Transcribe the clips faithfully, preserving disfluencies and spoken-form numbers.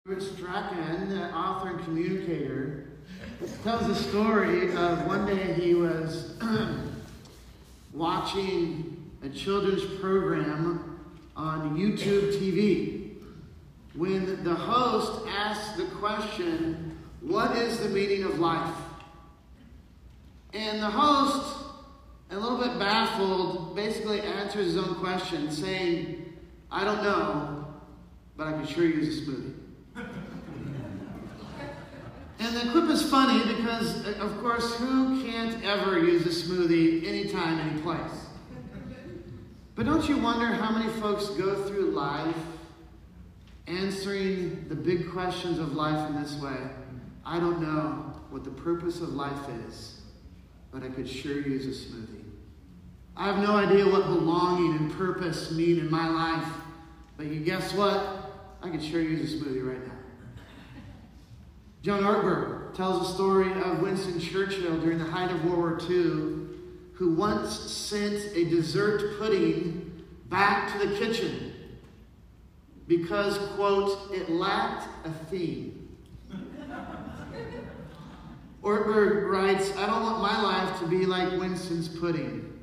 Strachan, the author and communicator, tells a story of one day he was watching a children's program on YouTube T V when the host asked the question, "What is the meaning of life?" And the host, a little bit baffled, basically answers his own question, saying, "I don't know, but I can sure use a smoothie." And the clip is funny because, of course, who can't ever use a smoothie anytime, any place? But don't you wonder how many folks go through life answering the big questions of life in this way? I don't know what the purpose of life is, but I could sure use a smoothie. I have no idea what belonging and purpose mean in my life, but you guess what? I could sure use a smoothie right now. John Ortberg tells a story of Winston Churchill during the height of World War Two, who once sent a dessert pudding back to the kitchen because, quote, it lacked a theme. Ortberg writes, "I don't want my life to be like Winston's pudding.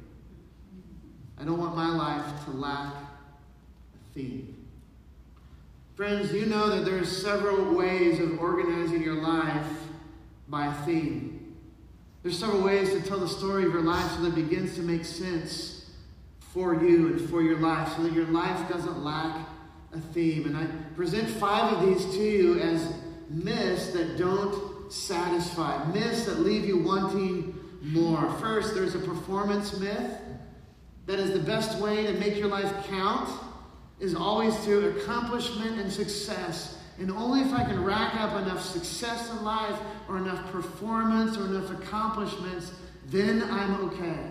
I don't want my life to lack a theme." Friends, you know that there's several ways of organizing your life by a theme. There's several ways to tell the story of your life so that it begins to make sense for you and for your life, so that your life doesn't lack a theme. And I present five of these to you as myths that don't satisfy, myths that leave you wanting more. First, there's a performance myth that is the best way to make your life count is always through accomplishment and success. And only if I can rack up enough success in life or enough performance or enough accomplishments, then I'm okay.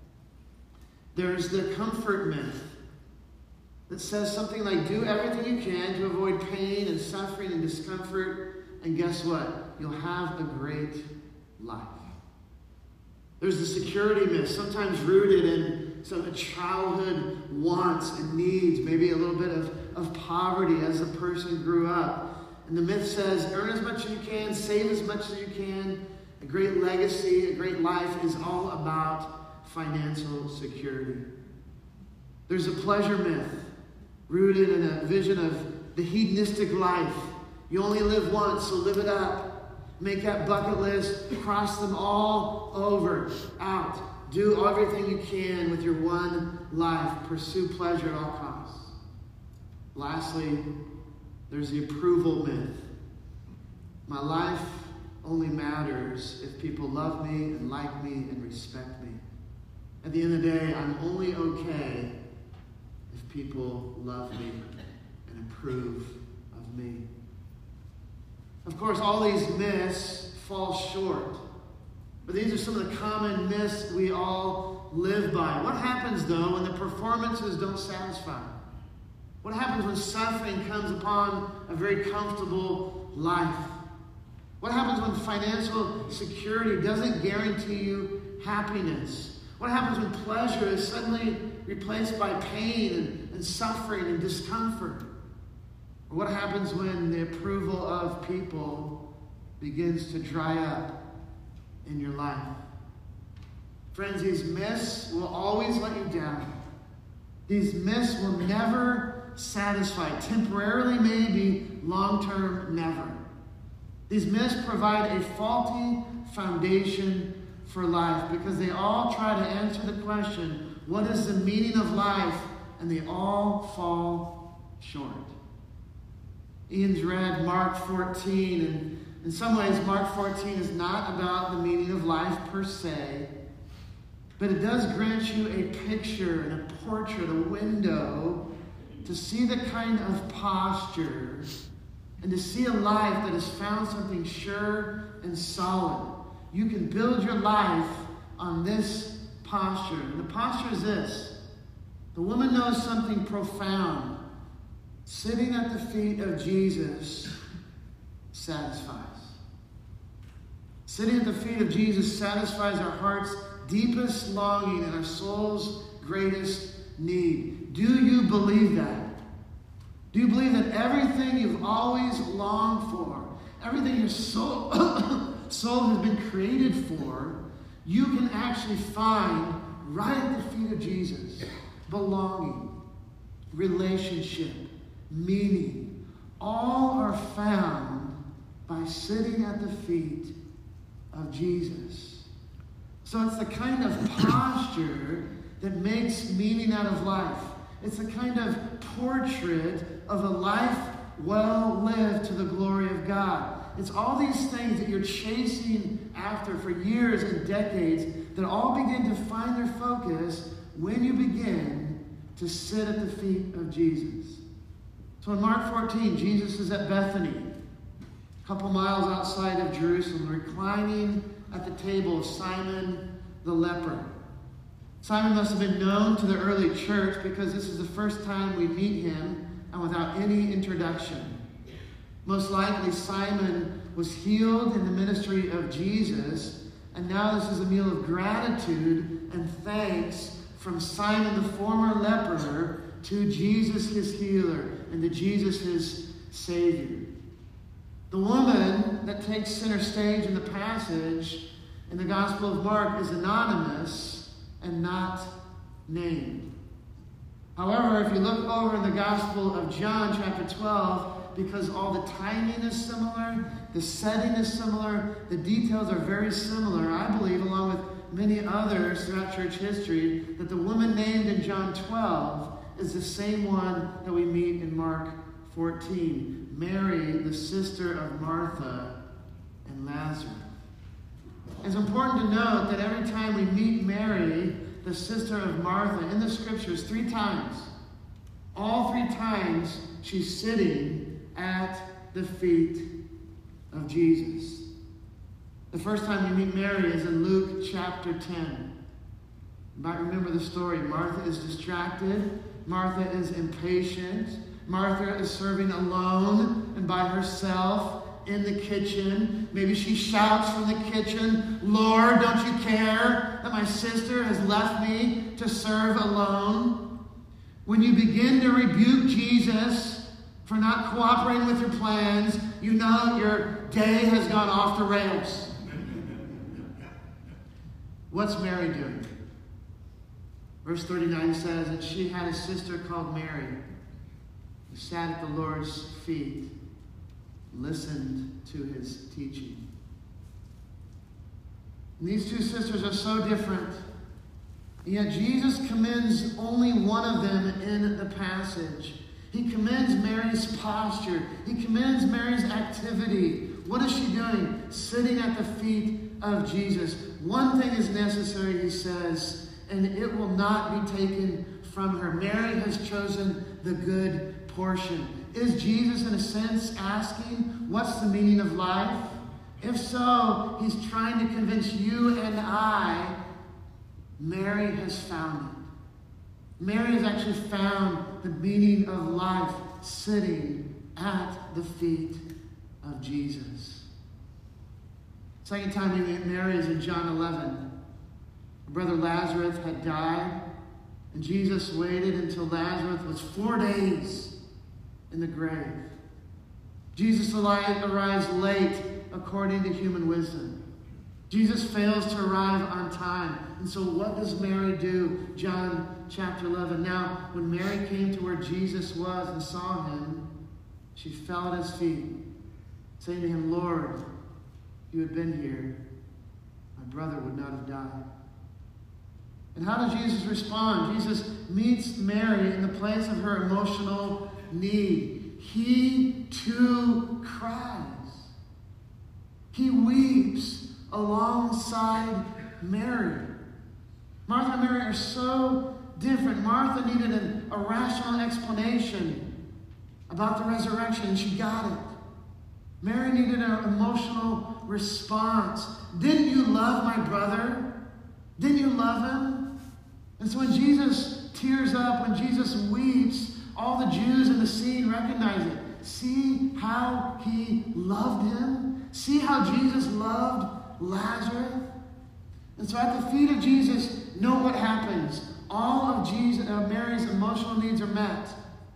There's the comfort myth that says something like, do everything you can to avoid pain and suffering and discomfort, and guess what? You'll have a great life. There's the security myth, sometimes rooted in some childhood wants and needs, maybe a little bit of, of poverty as the person grew up. And the myth says, earn as much as you can, save as much as you can. A great legacy, a great life is all about financial security. There's a pleasure myth rooted in a vision of the hedonistic life. You only live once, so live it up. Make that bucket list, cross them all over, out. Do everything you can with your one life. Pursue pleasure at all costs. Lastly, there's the approval myth. My life only matters if people love me and like me and respect me. At the end of the day, I'm only okay if people love me and approve of me. Of course, all these myths fall short. But these are some of the common myths we all live by. What happens, though, when the performances don't satisfy? What happens when suffering comes upon a very comfortable life? What happens when financial security doesn't guarantee you happiness? What happens when pleasure is suddenly replaced by pain and, and suffering and discomfort? Or what happens when the approval of people begins to dry up in your life? Friends, these myths will always let you down. These myths will never satisfy. Temporarily, maybe. Long-term, never. These myths provide a faulty foundation for life because they all try to answer the question, what is the meaning of life? And they all fall short. Ian's read Mark fourteen, and in some ways, Mark fourteen is not about the meaning of life per se, but it does grant you a picture and a portrait, a window, to see the kind of posture and to see a life that has found something sure and solid. You can build your life on this posture. And the posture is this. The woman knows something profound. Sitting at the feet of Jesus satisfies. Sitting at the feet of Jesus satisfies our heart's deepest longing and our soul's greatest need. Do you believe that? Do you believe that everything you've always longed for, everything your soul, soul has been created for, you can actually find right at the feet of Jesus? Belonging, relationship, meaning, all are found by sitting at the feet of Jesus. So it's the kind of posture that makes meaning out of life. It's the kind of portrait of a life well lived to the glory of God. It's all these things that you're chasing after for years and decades that all begin to find their focus when you begin to sit at the feet of Jesus. So in Mark fourteen, Jesus is at Bethany, a couple miles outside of Jerusalem, reclining at the table of Simon the leper. Simon must have been known to the early church because this is the first time we meet him and without any introduction. Most likely Simon was healed in the ministry of Jesus, and now this is a meal of gratitude and thanks from Simon the former leper to Jesus his healer and to Jesus his Savior. The woman that takes center stage in the passage in the Gospel of Mark is anonymous and not named. However, if you look over in the Gospel of John, chapter twelve, because all the timing is similar, the setting is similar, the details are very similar, I believe, along with many others throughout church history, that the woman named in John twelve is the same one that we meet in Mark fourteen. Mary, the sister of Martha and Lazarus. It's important to note that every time we meet Mary, the sister of Martha, in the scriptures, three times, all three times, she's sitting at the feet of Jesus. The first time we meet Mary is in Luke chapter ten. You might remember the story. Martha is distracted. Martha is impatient. Martha is serving alone and by herself in the kitchen. Maybe she shouts from the kitchen, "Lord, don't you care that my sister has left me to serve alone?" When you begin to rebuke Jesus for not cooperating with your plans, you know your day has gone off the rails. What's Mary doing? Verse thirty-nine says that she had a sister called Mary who sat at the Lord's feet and listened to his teaching. And these two sisters are so different. And yet Jesus commends only one of them in the passage. He commends Mary's posture. He commends Mary's activity. What is she doing? Sitting at the feet of Jesus. One thing is necessary, he says, and it will not be taken from her. Mary has chosen the good portion. Is Jesus, in a sense, asking, what's the meaning of life? If so, he's trying to convince you and I, Mary has found it. Mary has actually found the meaning of life sitting at the feet of Jesus. Second time we meet Mary is in John eleven. Her brother Lazarus had died, and Jesus waited until Lazarus was four days in the grave. Jesus arrives late according to human wisdom. Jesus fails to arrive on time. And so what does Mary do? John chapter eleven. Now, when Mary came to where Jesus was and saw him, she fell at his feet, saying to him, "Lord, if you had been here, my brother would not have died." And how does Jesus respond? Jesus meets Mary in the place of her emotional need. He too cries. He weeps alongside Mary. Martha and Mary are so different. Martha needed an, a rational explanation about the resurrection, and she got it. Mary needed an emotional response. Didn't you love my brother? Didn't you love him? And so when Jesus tears up, when Jesus weeps, all the Jews in the scene recognize it. See how he loved him? See how Jesus loved Lazarus? And so at the feet of Jesus, know what happens. All of Jesus, uh, Mary's emotional needs are met.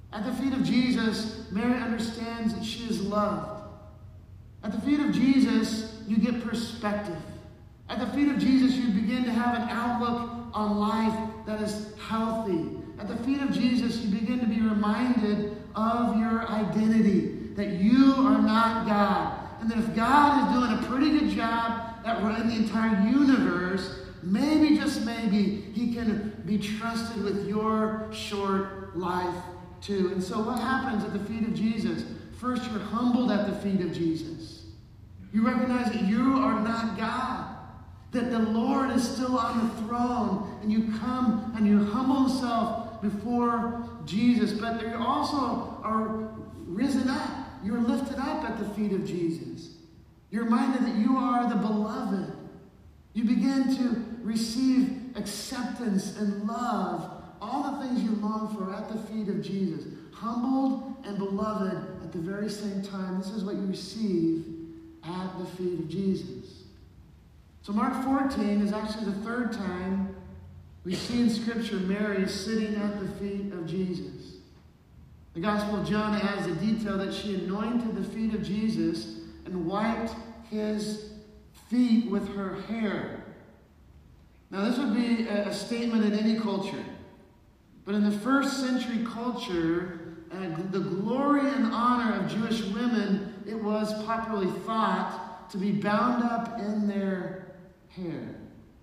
At the feet of Jesus, Mary understands that she is loved. At the feet of Jesus, you get perspective. At the feet of Jesus, you begin to have an outlook on life that is healthy. At the feet of Jesus, you begin to be reminded of your identity, that you are not God. And that if God is doing a pretty good job at running the entire universe, maybe, just maybe, he can be trusted with your short life too. And so what happens at the feet of Jesus? First, you're humbled at the feet of Jesus. You recognize that you are not God, that the Lord is still on the throne, and you come and you humble yourself before Jesus, but you also are risen up. You're lifted up at the feet of Jesus. You're reminded that you are the beloved. You begin to receive acceptance and love, all the things you long for at the feet of Jesus. Humbled and beloved at the very same time. This is what you receive at the feet of Jesus. So Mark fourteen is actually the third time we see in Scripture Mary sitting at the feet of Jesus. The Gospel of John adds a detail that she anointed the feet of Jesus and wiped his feet with her hair. Now this would be a statement in any culture. But in the first century culture, uh, the glory and honor of Jewish women, it was popularly thought to be bound up in their hair.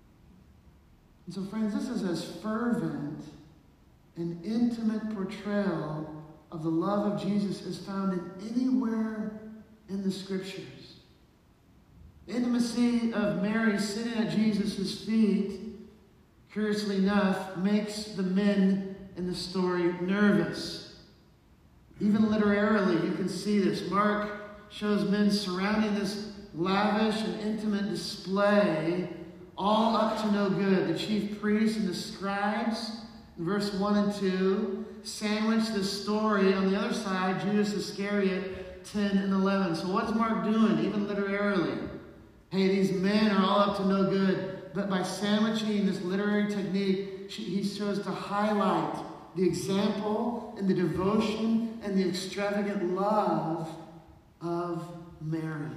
And so friends, this is as fervent and intimate portrayal of the love of Jesus is found in anywhere in the Scriptures. The intimacy of Mary sitting at Jesus' feet, curiously enough, makes the men in the story nervous. Even literarily, you can see this. Mark shows men surrounding this lavish and intimate display, all up to no good. The chief priests and the scribes, in verse one and two, sandwich the story on the other side, Judas Iscariot, ten and eleven. So what's Mark doing, even literarily? Hey, these men are all up to no good. But by sandwiching this literary technique, he shows to highlight the example and the devotion and the extravagant love of Mary.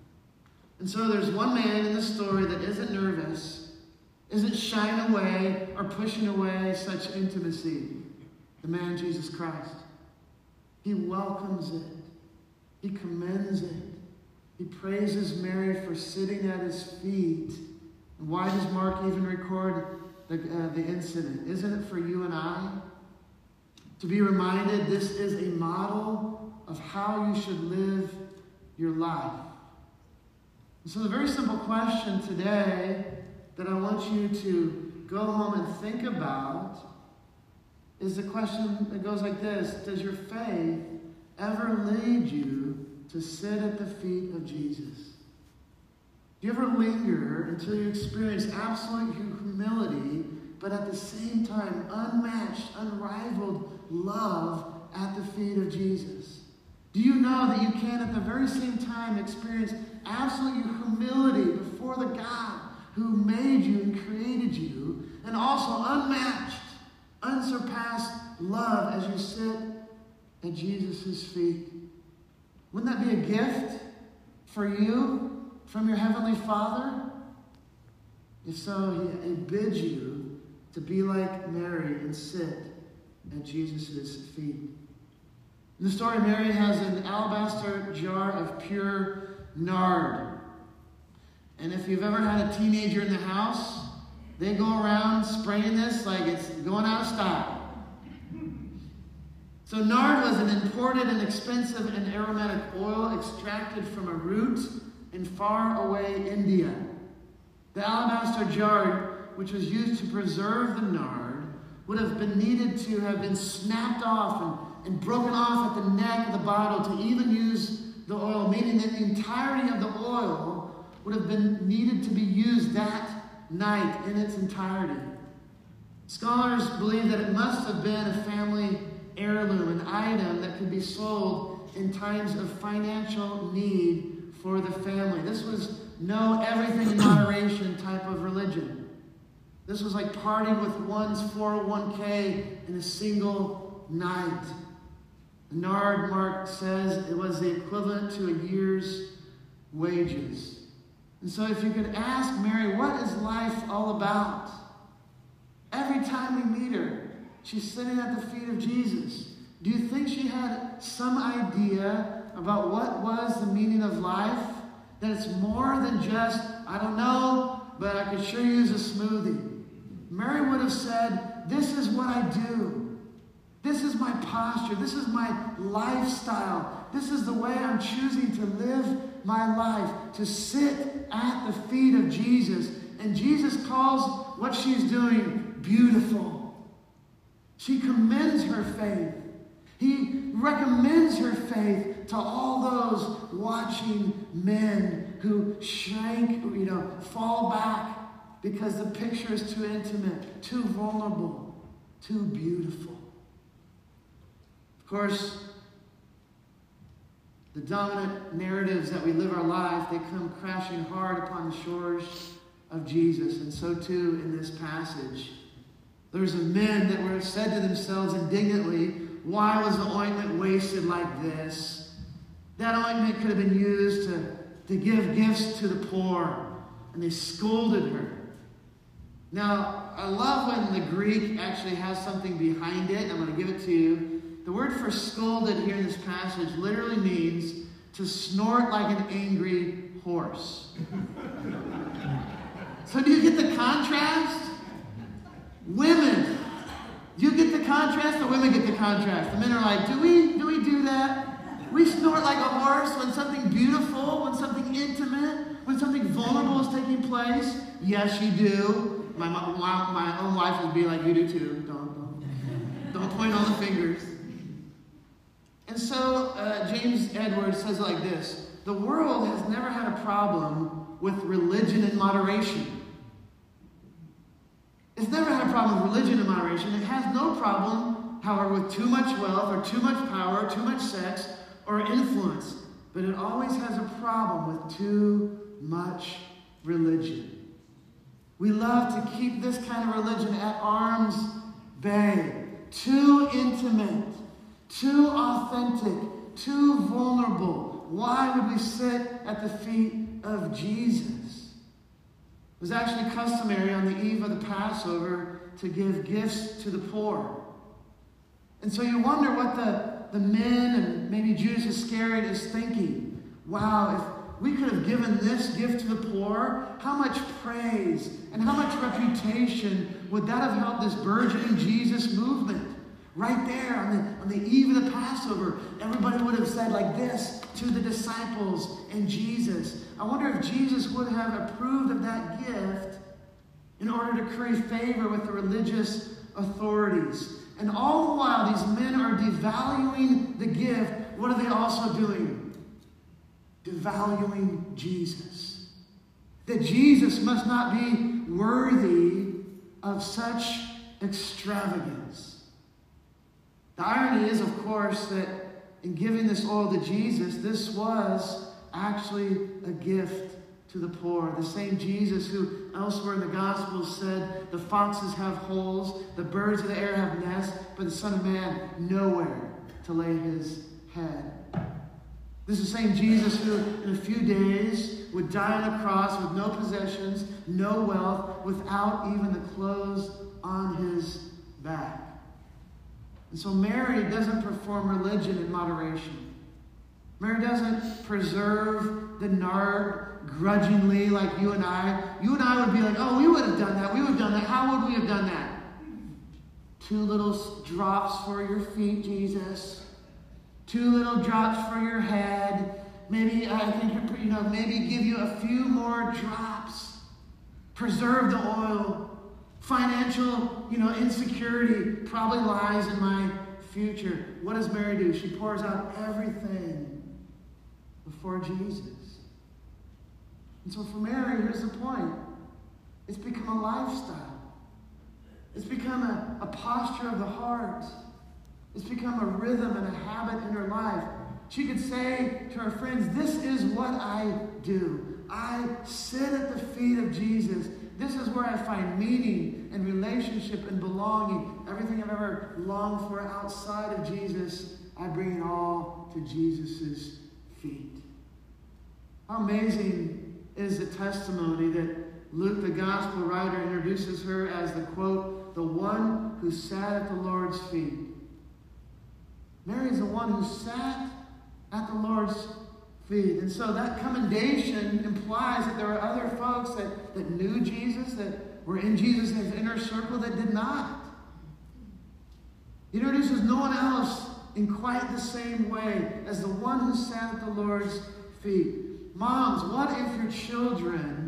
And so there's one man in the story that isn't nervous, isn't shying away or pushing away such intimacy. The man Jesus Christ. He welcomes it. He commends it. He praises Mary for sitting at his feet. And why does Mark even record the, uh, the incident? Isn't it for you and I to be reminded this is a model of how you should live your life? And so the very simple question today that I want you to go home and think about is the question that goes like this. Does your faith ever lead you to sit at the feet of Jesus? Do you ever linger until you experience absolute humility, but at the same time unmatched, unrivaled love at the feet of Jesus? Do you know that you can at the very same time experience absolute humility before the God who made you and created you, and also unmatched, unsurpassed love as you sit at Jesus' feet? Wouldn't that be a gift for you from your Heavenly Father? If so, he, he bids you to be like Mary and sit at Jesus' feet. In the story, Mary has an alabaster jar of pure nard. And if you've ever had a teenager in the house, they go around spraying this like it's going out of style. So nard was an imported and expensive and aromatic oil extracted from a root in faraway India. The alabaster jar, which was used to preserve the nard, would have been needed to have been snapped off and, and broken off at the neck of the bottle to even use the oil, meaning that the entirety of the oil would have been needed to be used that night in its entirety. Scholars believe that it must have been a family heirloom, an item that could be sold in times of financial need for the family. This was no everything in moderation type of religion. This was like partying with one's four oh one k in a single night. The nard, Mark says, it was the equivalent to a year's wages. And so if you could ask Mary, what is life all about? Every time we meet her, she's sitting at the feet of Jesus. Do you think she had some idea about what was the meaning of life? That it's more than just, I don't know, but I could sure use a smoothie. Mary would have said, this is what I do. This is my posture. This is my lifestyle. This is the way I'm choosing to live my life, to sit at the feet of Jesus. And Jesus calls what she's doing beautiful. She commends her faith. He recommends her faith to all those watching men who shrank, you know, fall back because the picture is too intimate, too vulnerable, too beautiful. Of course, the dominant narratives that we live our life, they come crashing hard upon the shores of Jesus. And so too in this passage. There's men that were said to themselves indignantly, why was the ointment wasted like this? That ointment could have been used to, to give gifts to the poor. And they scolded her. Now, I love when the Greek actually has something behind it. I'm going to give it to you. The word for scolded here in this passage literally means to snort like an angry horse. So do you get the contrast? Women, do you get the contrast? The women get the contrast. The men are like, do we do we do that? We snort like a horse when something beautiful, when something intimate, when something vulnerable is taking place. Yes, you do. My my, my own wife would be like, you do too. Don't don't, don't point all the fingers. And so uh, James Edwards says it like this: the world has never had a problem with religion in moderation. It's never had a problem with religion in moderation. It has no problem, however, with too much wealth or too much power, or too much sex or influence. But it always has a problem with too much religion. We love to keep this kind of religion at arm's bay. Too intimate, too authentic, too vulnerable. Why would we sit at the feet of Jesus? It was actually customary on the eve of the Passover to give gifts to the poor. And so you wonder what the, the men and maybe Judas Iscariot is thinking. Wow, if we could have given this gift to the poor, how much praise and how much reputation would that have helped this burgeoning Jesus movement? Right there on the, on the eve of the Passover, everybody would have said like this to the disciples and Jesus. I wonder if Jesus would have approved of that gift in order to curry favor with the religious authorities. And all the while, these men are devaluing the gift. What are they also doing? Devaluing Jesus. That Jesus must not be worthy of such extravagance. The irony is, of course, that in giving this oil to Jesus, this was actually a gift to the poor. The same Jesus who elsewhere in the Gospels said, the foxes have holes, the birds of the air have nests, but the Son of Man nowhere to lay his head. This is the same Jesus who in a few days would die on a cross with no possessions, no wealth, without even the clothes on his back. And so Mary doesn't perform religion in moderation. Mary doesn't preserve the nard grudgingly like you and I. You and I would be like, oh, we would have done that. We would have done that. How would we have done that? Two little drops for your feet, Jesus. Two little drops for your head. Maybe I think, you know, maybe give you a few more drops. Preserve the oil. Financial, you know, insecurity probably lies in my future. What does Mary do? She pours out everything before Jesus. And so for Mary, here's the point. It's become a lifestyle. It's become a, a posture of the heart. It's become a rhythm and a habit in her life. She could say to her friends, this is what I do. I sit at the feet of Jesus. This is where I find meaning and relationship and belonging. Everything I've ever longed for outside of Jesus, I bring it all to Jesus' feet. How amazing is the testimony that Luke, the gospel writer, introduces her as the, quote, the one who sat at the Lord's feet. Mary is the one who sat at the Lord's feet. And so that commendation implies that there are other folks that, that knew Jesus, that were in Jesus' inner circle, that did not. He introduces no one else in quite the same way as the one who sat at the Lord's feet. Moms, what if your children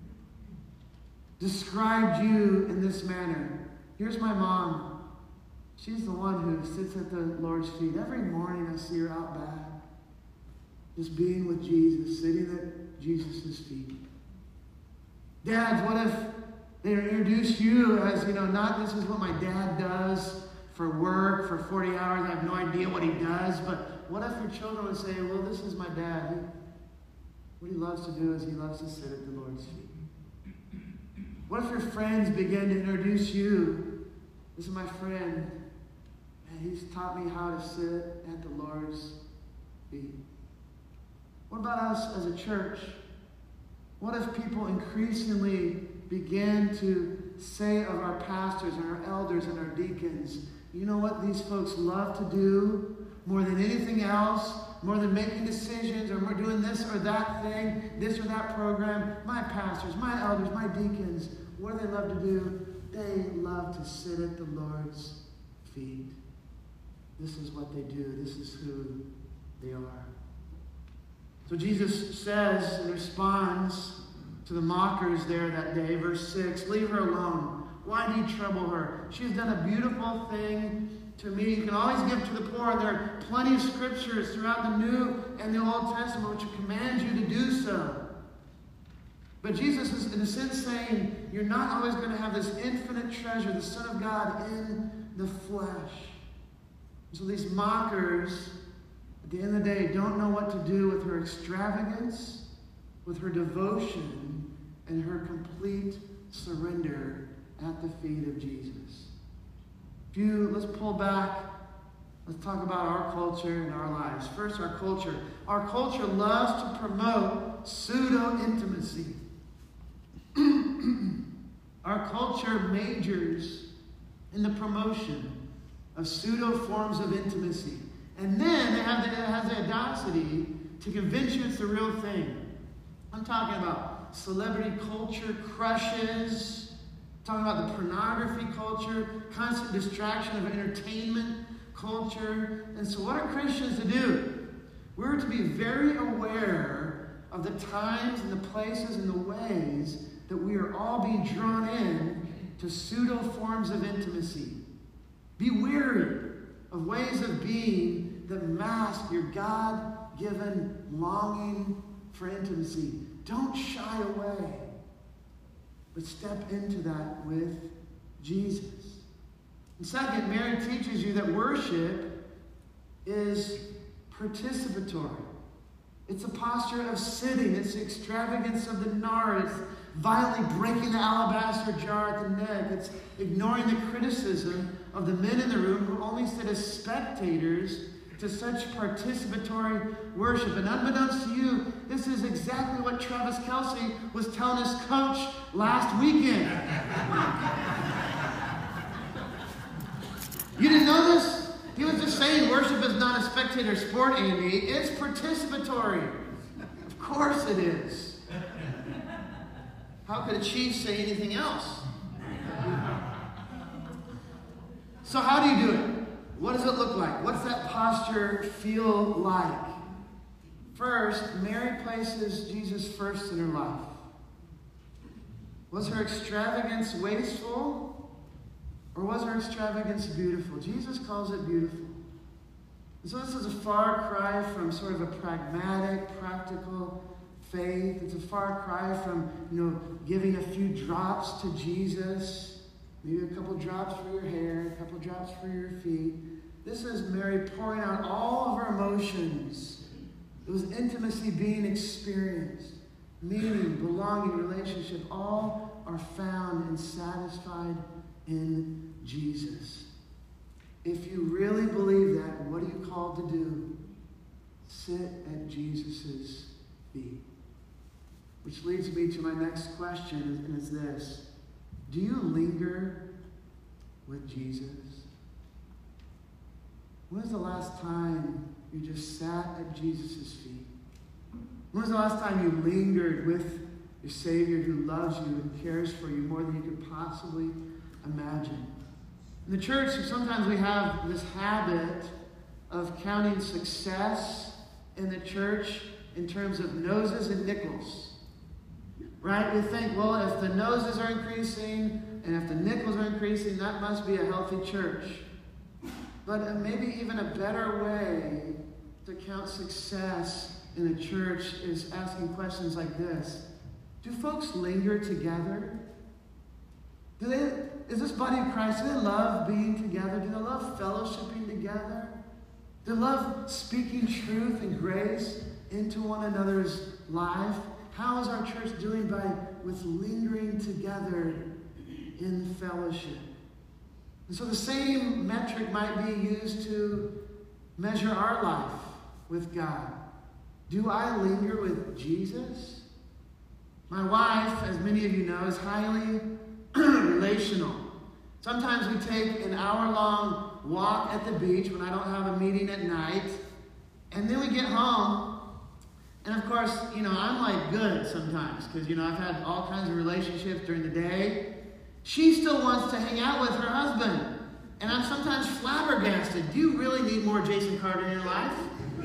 described you in this manner? Here's my mom. She's the one who sits at the Lord's feet. Every morning I see her out back, just being with Jesus, sitting at Jesus' feet. Dads, what if they introduce you as, you know, not this is what my dad does for work for forty hours. I have no idea what he does. But what if your children would say, well, this is my dad. He, what he loves to do is he loves to sit at the Lord's feet. What if your friends begin to introduce you? This is my friend. And he's taught me how to sit at the Lord's feet. What about us as a church? What if people increasingly begin to say of our pastors and our elders and our deacons, you know what these folks love to do more than anything else, more than making decisions or more doing this or that thing, this or that program? My pastors, my elders, my deacons, what do they love to do? They love to sit at the Lord's feet. This is what they do. This is who they are. So Jesus says and responds to the mockers there that day, verse six, leave her alone. Why do you trouble her? She's done a beautiful thing to me. You can always give to the poor. There are plenty of scriptures throughout the New and the Old Testament which command you to do so. But Jesus is, in a sense, saying you're not always going to have this infinite treasure, the Son of God, in the flesh. So these mockers, at the end of the day, don't know what to do with her extravagance, with her devotion, and her complete surrender at the feet of Jesus. If you, let's pull back. Let's talk about our culture and our lives. First, our culture. Our culture loves to promote pseudo-intimacy. Our culture majors in the promotion of pseudo forms of intimacy. And then it has, the, it has the audacity to convince you it's the real thing. I'm talking about celebrity culture, crushes, I'm talking about the pornography culture, constant distraction of entertainment culture. And so what are Christians to do? We're to be very aware of the times and the places and the ways that we are all being drawn in to pseudo forms of intimacy. Be wary of ways of being that mask your God-given longing for intimacy. Don't shy away, but step into that with Jesus. And second, Mary teaches you that worship is participatory. It's a posture of sitting. It's the extravagance of the nard. It's violently breaking the alabaster jar at the neck. It's ignoring the criticism of the men in the room who only sit as spectators to such participatory worship. And unbeknownst to you, this is exactly what Travis Kelce was telling his coach last weekend. You didn't know this? He was just saying worship is not a spectator sport, Andy. It's participatory. Of course it is. How could a chief say anything else? So how do you do it? What does it look like? What's that posture feel like? First, Mary places Jesus first in her life. Was her extravagance wasteful? Or was her extravagance beautiful? Jesus calls it beautiful. And so this is a far cry from sort of a pragmatic, practical faith. It's a far cry from, you know, giving a few drops to Jesus. Maybe a couple drops for your hair, a couple drops for your feet. This is Mary pouring out all of her emotions. It was intimacy being experienced. Meaning, belonging, relationship, all are found and satisfied in Jesus. If you really believe that, what are you called to do? Sit at Jesus' feet. Which leads me to my next question, and it's this. Do you linger with Jesus? When was the last time you just sat at Jesus' feet? When was the last time you lingered with your Savior who loves you and cares for you more than you could possibly imagine? In the church, sometimes we have this habit of counting success in the church in terms of noses and nickels. Right? We think, well, if the noses are increasing and if the nickels are increasing, that must be a healthy church. But maybe even a better way to count success in a church is asking questions like this. Do folks linger together? Do they, is this body of Christ, do they love being together? Do they love fellowshipping together? Do they love speaking truth and grace into one another's life? How is our church doing by with lingering together in fellowship? And so the same metric might be used to measure our life with God. Do I linger with Jesus? My wife, as many of you know, is highly relational. Sometimes we take an hour-long walk at the beach when I don't have a meeting at night, and then we get home. And of course, you know, I'm like good sometimes because, you know, I've had all kinds of relationships during the day. She still wants to hang out with her husband. And I'm sometimes flabbergasted. Do you really need more Jason Carter in your life?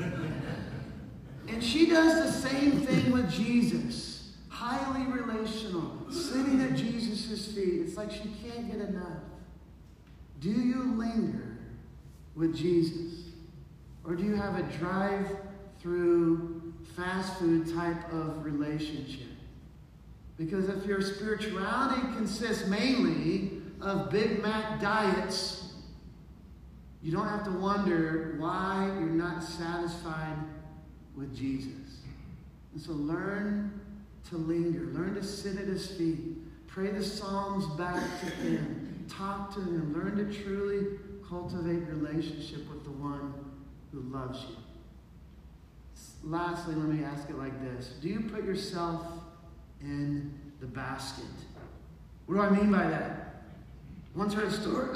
And she does the same thing with Jesus. Highly relational. Sitting at Jesus' feet. It's like she can't get enough. Do you linger with Jesus? Or do you have a drive-through fast food type of relationship? Because if your spirituality consists mainly of Big Mac diets, you don't have to wonder why you're not satisfied with Jesus. And so learn to linger. Learn to sit at his feet. Pray the Psalms back to him. Talk to him. Learn to truly cultivate relationship with the one who loves you. Lastly, let me ask it like this. Do you put yourself in the basket? What do I mean by that? Once heard a story.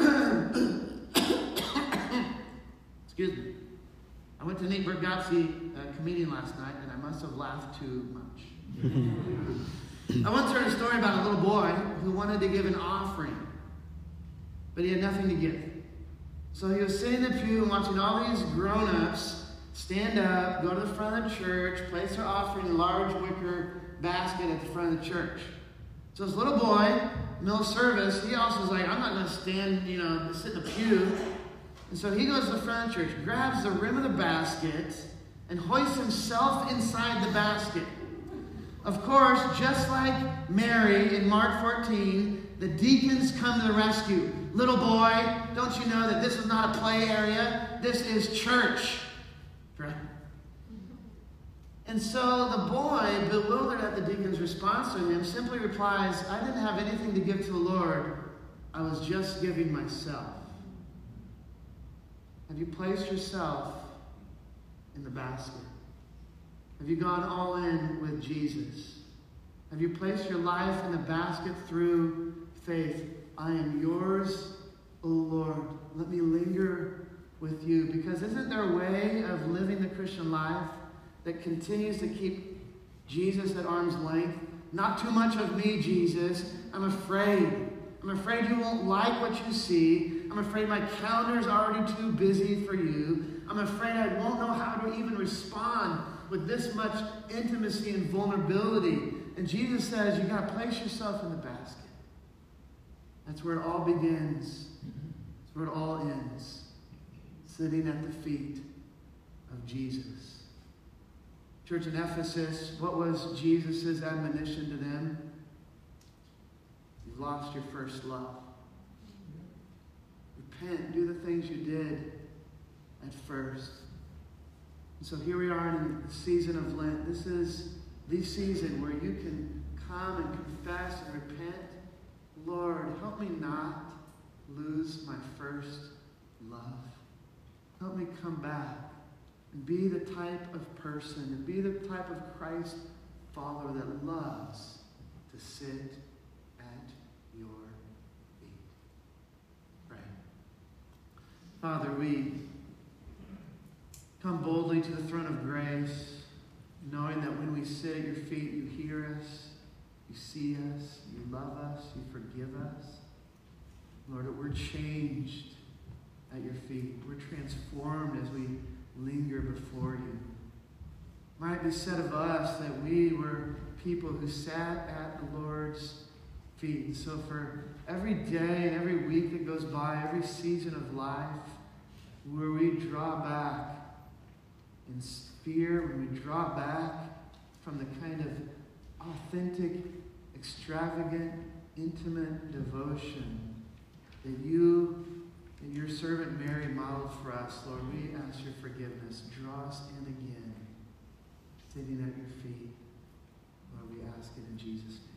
Excuse me. I went to Nate Bargatze, a comedian, last night, and I must have laughed too much. I once heard a story about a little boy who wanted to give an offering, but he had nothing to give. So he was sitting in the pew and watching all these grown-ups stand up, go to the front of the church, place their offering in a large wicker basket at the front of the church. So this little boy, middle of service, he also was like, I'm not going to stand, you know, sit in the pew. And so he goes to the front of the church, grabs the rim of the basket, and hoists himself inside the basket. Of course, just like Mary in Mark fourteen, the deacons come to the rescue. Little boy, don't you know that this is not a play area? This is church. Right? And so the boy, bewildered at the deacon's response to him, simply replies, I didn't have anything to give to the Lord. I was just giving myself. Have you placed yourself in the basket? Have you gone all in with Jesus? Have you placed your life in the basket through faith? I am yours, O Lord. Let me linger with you. Because isn't there a way of living the Christian life that continues to keep Jesus at arm's length? Not too much of me, Jesus. I'm afraid. I'm afraid you won't like what you see. I'm afraid my calendar's already too busy for you. I'm afraid I won't know how to even respond with this much intimacy and vulnerability. And Jesus says, you got to place yourself in the basket. That's where it all begins. That's where it all ends. Sitting at the feet of Jesus. Church in Ephesus, what was Jesus' admonition to them? You've lost your first love. Repent. Do the things you did at first. And so here we are in the season of Lent. This is the season where you can come and confess and repent. Lord, help me not lose my first love. Help me come back and be the type of person and be the type of Christ follower that loves to sit at your feet. Pray. Father, we come boldly to the throne of grace, knowing that when we sit at your feet, you hear us, you see us, you love us, you forgive us. Lord, that we're changed at your feet. We're transformed as we linger before you. Might it be said of us that we were people who sat at the Lord's feet. And so for every day and every week that goes by, every season of life, where we draw back in fear, when we draw back from the kind of authentic, extravagant, intimate devotion that you and your servant Mary modeled for us, Lord, we ask your forgiveness. Draw us in again, sitting at your feet. Lord, we ask it in Jesus' name.